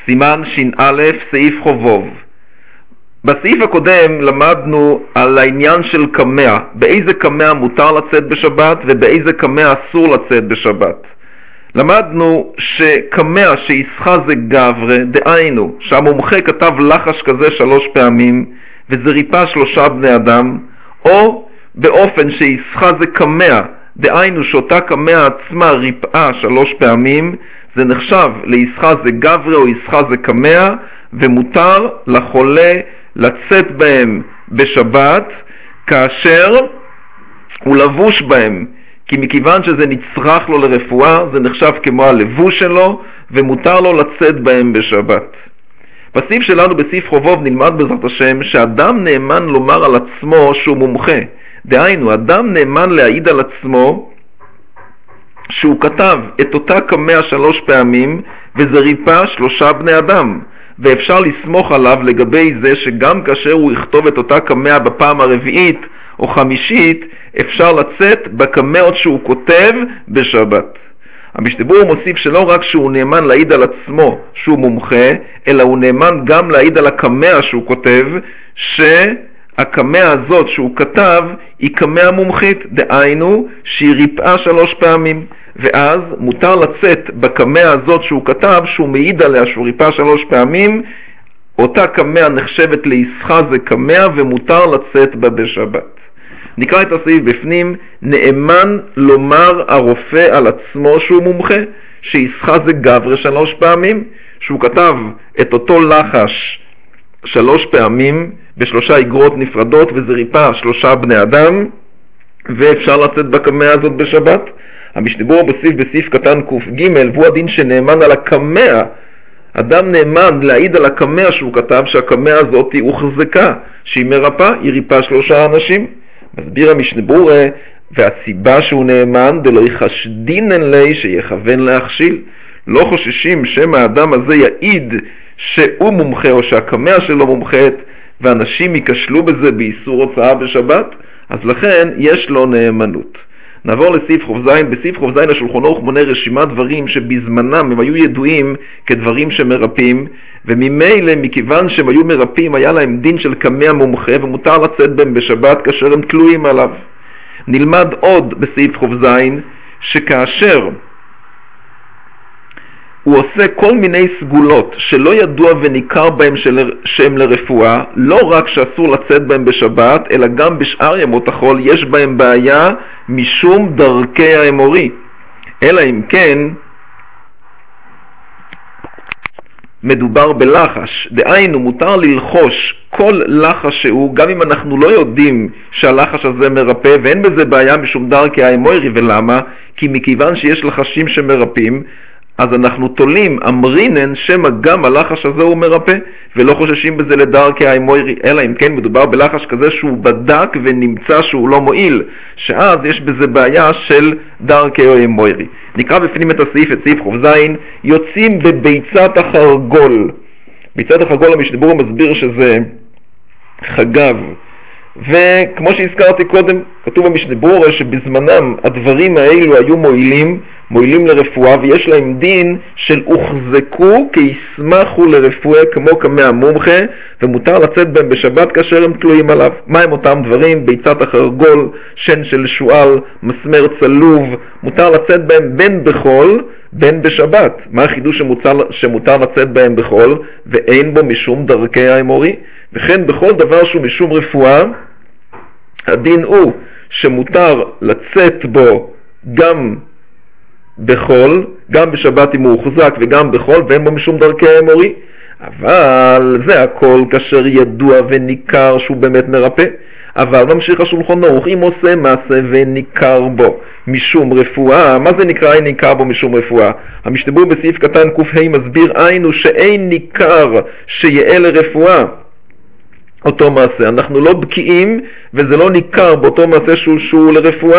סימן ש"א, סעיף חובוב. בסעיף הקודם למדנו על העניין של קמע, באיזה קמע מותר לצאת בשבת ובאיזה קמע אסור לצאת בשבת. למדנו שקמע שיסחה זה גברה, דהיינו שהמומחה כתב לחש כזה 3 פעמים וזה ריפא 3 בני אדם, או באופן שיסחה זה קמע, דהיינו שאותה קמע עצמה ריפאה 3 פעמים, זה נחשב ליסחה זה גברה או יסחה זה קמע, ומותר לחולה לצאת בהם בשבת כאשר הוא לבוש בהם, כי מכיוון שזה נצרך לו לרפואה, זה נחשב כמו הלבוש שלו, ומותר לו לצאת בהם בשבת. בסעיף שלנו, בסעיף חובוב, נלמד בעזרת השם שאדם נאמן לומר על עצמו שהוא מומחה. דהיינו, אדם נאמן להעיד על עצמו שהוא כתב את אותה קמע 3 פעמים, וזה ריפא 3 בני אדם. ואפשר לסמוך עליו לגבי זה שגם כאשר הוא יכתוב את אותה קמע בפעם הרביעית או חמישית, אפשר לצאת בקמעות שהוא כותב בשבת. המשתברור מוסיף שלא רק שהוא נאמן להעיד על עצמו שהוא מומחה, אלא הוא נאמן גם להעיד על הקמע שהוא כותב, שהקמע הזאת שהוא כתב היא קמע מומחית, דהיינו שהיא ריפאה 3 פעמים. ואז מותר לצאת בקמע הזאת שהוא כתב, שהוא מעיד עליה שהוא ריפא 3 פעמים, אותה קמע נחשבת ליסחה זה קמע ומותר לצאת בה בשבת. נקרא את הסעיף בפנים. נאמן לומר הרופא על עצמו שהוא מומחה, שיסחה זה גברה 3 פעמים, שהוא כתב את אותו לחש 3 פעמים ב3 אגרות נפרדות וזה ריפא 3 בני אדם, ואפשר לצאת בקמע הזאת בשבת. המשתברור בסעיף קטן ק"ג, והוא הדין שנאמן על הקמע. אדם נאמן להעיד על הקמע שהוא כתב שהקמע הזאת היא הוחזקה, שהיא מרפאה, היא ריפאה 3 אנשים. מסביר המשתברור, והסיבה שהוא נאמן דלא יחשדינן לי שיכוון להכשיל. לא חוששים שמא האדם הזה יעיד שהוא מומחה או שהקמע שלו מומחת, ואנשים ייכשלו בזה באיסור הוצאה בשבת, אז לכן יש לו נאמנות. נעבור לסעיף ח"ז. בסעיף ח"ז השולחן ערוך מונה רשימת דברים שבזמנם הם היו ידועים כדברים שמרפאים, וממילא מכיוון שהם היו מרפאים היה להם דין של קמע מומחה ומותר לצאת בהם בשבת כאשר הם תלויים עליו. נלמד עוד בסעיף ח"ז שכאשר הוא עושה כל מיני סגולות שלא ידוע וניכר בהם שהם לרפואה, לא רק שאסור לצאת בהם בשבת, אלא גם בשאר ימות החול יש בהם בעיה משום דרכי האמורי. אלא אם כן מדובר בלחש, דהיינו מותר ללחוש כל לחש שהוא, גם אם אנחנו לא יודעים שהלחש הזה מרפא, ואין בזה בעיה משום דרכי האמורי. ולמה? כי מכיוון שיש לחשים שמרפאים, אז אנחנו תולים אמרינן שמא גם הלחש הזה הוא מרפא, ולא חוששים בזה לדרכי האמורי, אלא אם כן מדובר בלחש כזה שהוא בדק ונמצא שהוא לא מועיל, שאז יש בזה בעיה של דרכי האמורי. נקרא בפנים את הסעיף, את סעיף ח"ז. יוצאים בביצת החרגול. ביצת החרגול, המשתברור מסביר שזה חגב, וכמו שהזכרתי קודם, כתוב במשתברור שבזמנם הדברים האלו היו מועילים לרפואה, ויש להם דין של הוחזקו כי ישמחו לרפואה כמו קמע מומחה, ומותר לצאת בהם בשבת כאשר הם תלויים עליו. מה הם אותם דברים? ביצת החרגול, שן של שועל, מסמר צלוב, מותר לצאת בהם בין בחול בין בשבת. מה החידוש שמותר לצאת בהם בחול ואין בו משום דרכי האמורי? וכן בכל דבר שהוא משום רפואה, הדין הוא שמותר לצאת בו גם בחול, גם בשבת אם הוא הוחזק וגם בחול, ואין בו משום דרכי האמורי. אבל זה הכל כאשר ידוע וניכר שהוא באמת מרפא. אבל ממשיך השולחן ערוך, אם עושה מעשה וניכר בו משום רפואה. מה זה נקרא אין ניכר בו משום רפואה? המשתברור בסעיף קטן ק"ה מסביר היינו שאין ניכר שיהיה לרפואה אותו מעשה. אנחנו לא בקיאים וזה לא ניכר באותו מעשה שהוא לרפואה.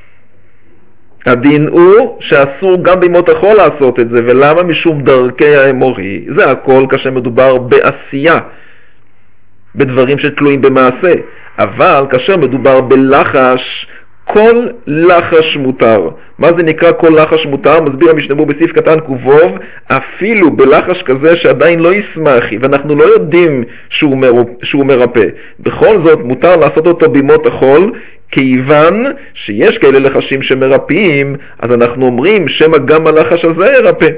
הדין הוא שאסור גם בימות החול לעשות את זה. ולמה? משום דרכי האמורי. זה הכל כאשר מדובר בעשייה, בדברים שתלויים במעשה. אבל כאשר מדובר בלחש, כל לחש מותר. מה זה נקרא כל לחש מותר? מסביר המשנה ברורה בסעיף קטן ק"ו, אפילו בלחש כזה שעדיין לא ישמחי ואנחנו לא יודעים שהוא מרפא, בכל זאת מותר לעשות אותו בימות החול, כיוון שיש כאלה לחשים שמרפאים, אז אנחנו אומרים שמא גם הלחש הזה ירפא.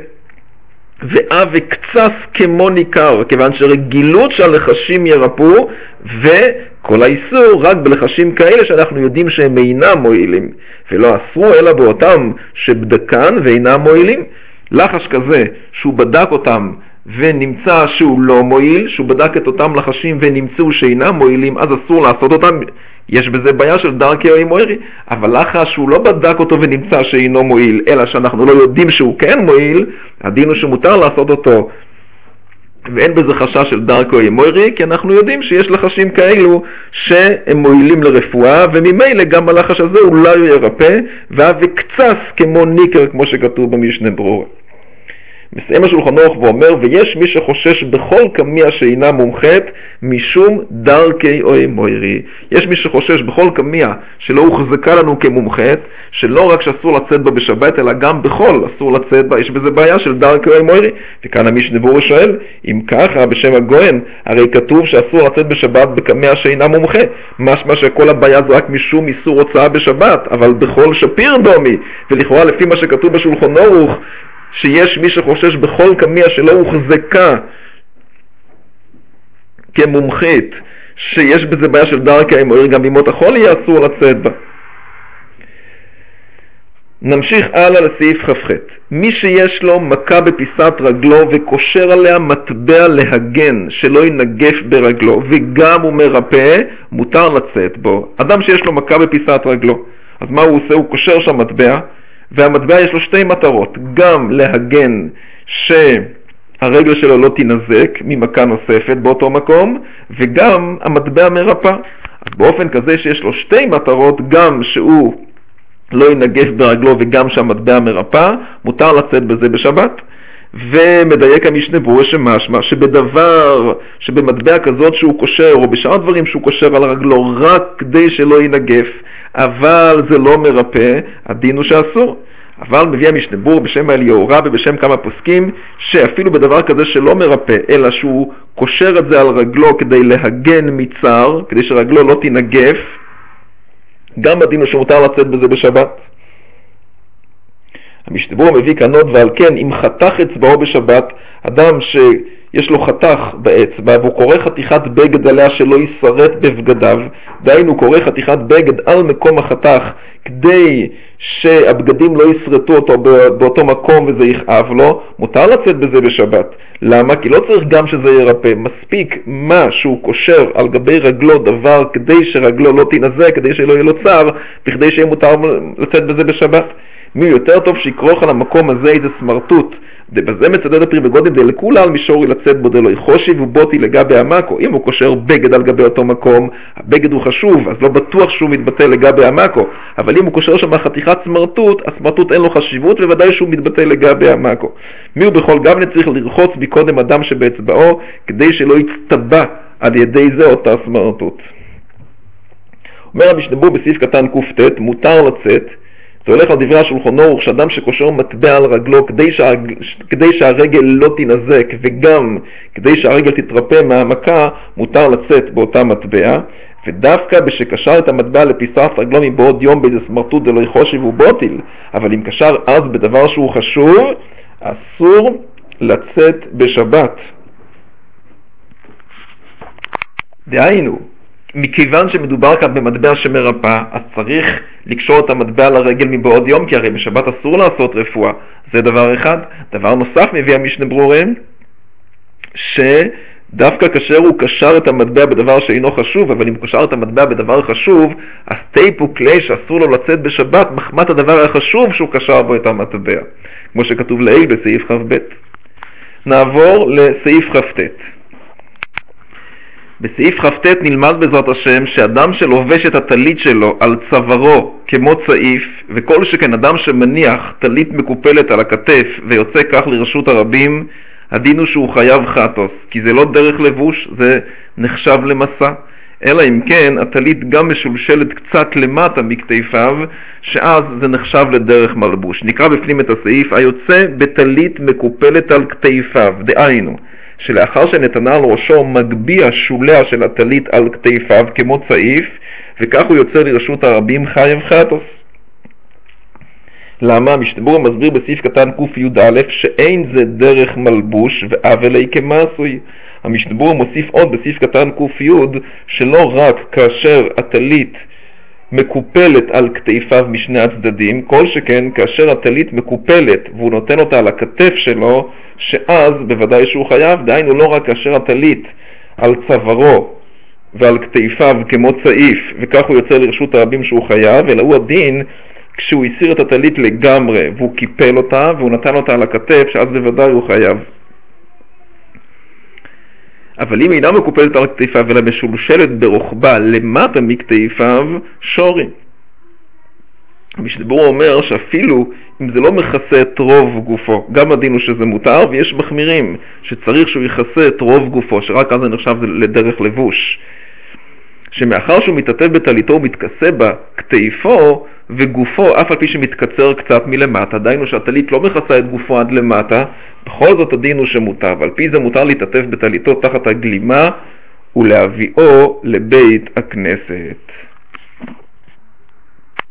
וקצס כמו ניכר, כיוון שרגילות שהלחשים ירפו, וכל האיסור רק בלחשים כאלה שאנחנו יודעים שהם אינם מועילים, ולא אסרו אלא באותם שבדקן ואינם מועילים. לחש כזה שהוא בדק אותם ונמצא שהוא לא מועיל, שהוא בדק את אותם לחשים ונמצאו שאינם מועילים, אז אסור לעשות אותם, יש בזה בעיה של דרכי או מועיל. אבל לחש שהוא לא בדק אותו ונמצא שאינו מועיל, אלא שאנחנו לא יודעים שהוא כן מועיל, הדין הוא שמותר לעשות אותו, ואין בזה חשש של דרכי או מועיל, כי אנחנו יודעים שיש לחשים כאלו שהם מועילים לרפואה, וממילא גם הלחש הזה אולי הוא ירפא, וקצס כמו ניקר, כמו שכתוב במשנה ברורה. מסיים השולחן ערוך ואומר, ויש מי שחושש בכל קמיה שאינה מומחת משום דרכי או מוירי. יש מי שחושש בכל קמיה שלא הוחזקה לנו כמומחת, שלא רק שאסור לצאת בה בשבת אלא גם בכל אסור לצאת בה, יש בזה בעיה של דרכי או מוירי. וכאן המשנה ברורה שואל, אם ככה בשם הגויין הרי כתוב שאסור לצאת בשבת בקמיה שאינה מומחת, משמע שכל הבעיה זה רק משום איסור הוצאה בשבת, אבל בכל שפיר דומי, ולכאורה לפי מה שכתוב בשולחן ערוך שיש מי שחושש בכל קמיה שלא הוחזקה כמומחית, שיש בזה בעיה של דרכי או גם בימות החול יהיה אסור לצאת בה. נמשיך הלאה לסעיף כ"ח. מי שיש לו מכה בפיסת רגלו וקושר עליה מטבע להגן שלא ינגף ברגלו וגם הוא מרפא, מותר לצאת בו. אדם שיש לו מכה בפיסת רגלו, אז מה הוא עושה? הוא קושר שם מטבע, והמטבע יש לו שתי מטרות, גם להגן שהרגל שלו לא תינזק ממכה נוספת באותו מקום, וגם המטבע מרפא. אז באופן כזה שיש לו שתי מטרות, גם שהוא לא ינגף ברגלו וגם שהמטבע מרפא, מותר לצאת בזה בשבת. ומדייק המשנה ברורה שמשמע שבמטבע כזאת שהוא קושר, או בשאר דברים שהוא קושר על רגלו רק כדי שלא ינגף, אבל זה לא מרפא, הדין הוא שאסור. אבל מביא המשנה ברורה בשם אליהו רבי ובשם כמה פוסקים שאפילו בדבר כזה שלא מרפא, אלא שהוא קושר את זה על רגלו כדי להגן מצער, כדי שרגלו לא תינגף, גם הדין הוא שמותר לצאת בזה בשבת. המשנה ברורה מביא כאן עוד, ועל כן אם חתך אצבעו בשבת, אדם שיש לו חתך באצבע והוא קורא חתיכת בגד עליה שלא יסרט בבגדיו, דהיינו קורא חתיכת בגד על מקום החתך כדי שהבגדים לא יסרטו אותו באותו מקום וזה יכאב לו, מותר לצאת בזה בשבת. למה? כי לא צריך גם שזה ירפא, מספיק מה שהוא קושר על גבי רגלו דבר כדי שרגלו לא תינזק, כדי שלא יהיה לו צער, בכדי שיהיה מותר לצאת בזה בשבת. מי יותר טוב שיקרוך על המקום הזה איזה סמרטוט, בזה מצדד הפרי בגודם דלכולה על מישורי לצאת בו דלוי חושי ובוטי לגבי המקו. אם הוא קושר בגד על גבי אותו מקום, הבגד הוא חשוב, אז לא בטוח שהוא מתבטא לגבי המקו, אבל אם הוא קושר שם חתיכת סמרטוט, הסמרטוט אין לו חשיבות וודאי שהוא מתבטא לגבי המקו. מי הוא בכל גבנה צריך לרחוץ מקודם אדם שבאצבעו, כדי שלא יצטבע על ידי זה אותה סמרטוט. אומר המשנה ברורה בסעיף קטן ק"ט, מותר לצאת, זה הולך על דברי השולחן ערוך, שאדם שקושר מטבע על רגלו כדי שהרגל לא תינזק וגם כדי שהרגל תתרפא מהמכה, מותר לצאת באותה מטבע. ודווקא בשקשר את המטבע לפיסת רגלו מבעוד יום באיזה סמרטוט דלא יחושי והוא בוטיל, אבל אם קשר אז בדבר שהוא חשוב, אסור לצאת בשבת. דהיינו, מכיוון שמדובר כאן במטבע שמרפא, אז צריך לקשור את המטבע לרגל מבעוד יום, כי הרי בשבת אסור לעשות רפואה. זה דבר אחד. דבר נוסף מביא המשנה ברורה, שדווקא כאשר הוא קשר את המטבע בדבר שאינו חשוב, אבל אם הוא קשר את המטבע בדבר חשוב, אז טייפו כלי שאסור לו לצאת בשבת מחמת הדבר החשוב שהוא קשר בו את המטבע, כמו שכתוב לעיל בסעיף כ"ב. נעבור לסעיף כ"ט. בסעיף כ"ט נלמד בעזרת השם שאדם שלובש את הטלית שלו על צווארו כמו צעיף, וכל שכן אדם שמניח טלית מקופלת על הכתף ויוצא כך לרשות הרבים, הדין הוא שהוא חייב חטוס, כי זה לא דרך לבוש, זה נחשב למסע. אלא אם כן הטלית גם משולשלת קצת למטה מכתפיו, שאז זה נחשב לדרך מלבוש. נקרא בפנים את הסעיף: היוצא בטלית מקופלת על כתפיו, דהיינו שלאחר שנתנה על ראשו מגביה שוליה של הטלית על כתפיו כמו צעיף, וכך הוא יוצא לרשות הרבים חייב חטוס. למה? המשתבור מסביר בסעיף קטן ק"א שאין זה דרך מלבוש ואבלי כמעשוי. המשתבור מוסיף עוד בסעיף קטן ק"י שלא רק כאשר הטלית מקופלת על כתפיו משני הצדדים, כל שכן כאשר הטלית מקופלת והוא נותן אותה על הכתף שלו, שאז בוודאי שהוא חייב. דהיינו לא רק כאשר הטלית על צווארו ועל כתפיו כמו צעיף וכך הוא יוצא לרשות הרבים שהוא חייב, אלא הוא הדין כשהוא הסיר את הטלית לגמרי והוא קיפל אותה והוא נתן אותה על הכתף, שאז בוודאי הוא חייב. אבל אם אינה מקופלת על כתפיו אלא משולשלת ברוחבה למטה מכתפיו, שורי. המשתבור אומר שאפילו אם זה לא מכסה את רוב גופו, גם הדין הוא שזה מותר, ויש מחמירים שצריך שהוא יכסה את רוב גופו, שרק אז זה נחשב לדרך לבוש. שמאחר שהוא מתעטף בטליתו הוא מתכסה בכתפו וגופו, אף על פי שמתקצר קצת מלמטה, דיינו שהטלית לא מכסה את גופו עד למטה, בכל זאת הדין הוא שמותר, ועל פי זה מותר להתעטף בטליתו תחת הגלימה ולהביאו לבית הכנסת.